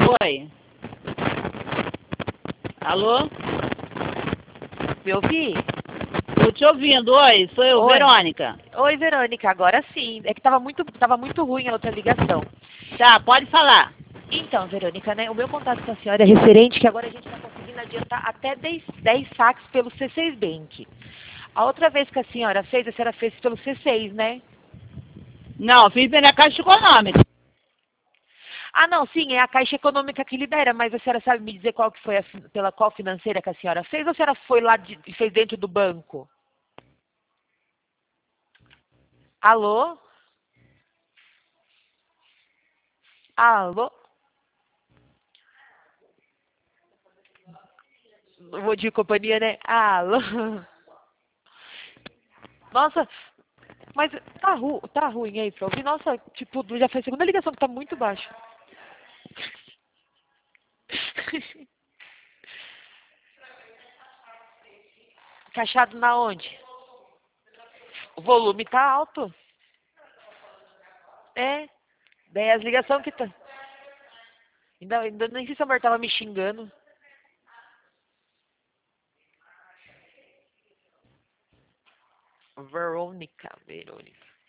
Oi. Alô? Me ouvi? Tô te ouvindo. Oi, sou eu, Oi. Verônica. Oi, Verônica, agora sim. É que tava muito ruim a outra ligação. Tá, pode falar. Então, Verônica, né, o meu contato com a senhora é referente que agora a gente está conseguindo adiantar até 10 saques pelo C6 Bank. A outra vez que a senhora fez pelo C6, né? Não, fiz pela Caixa Econômica. Ah, não, sim, é a Caixa Econômica que libera, mas a senhora sabe me dizer qual que foi pela qual financeira que a senhora fez ou a senhora foi lá e fez dentro do banco? Alô? Alô? Não vou de companhia, né? Alô? Nossa, mas tá ruim aí pra ouvir. Nossa, tipo, já foi a segunda ligação que tá muito baixo. Encaixado na onde? O volume tá alto. É. Daí as ligações que tá. Ainda nem sei se a mulher tava me xingando. Verônica.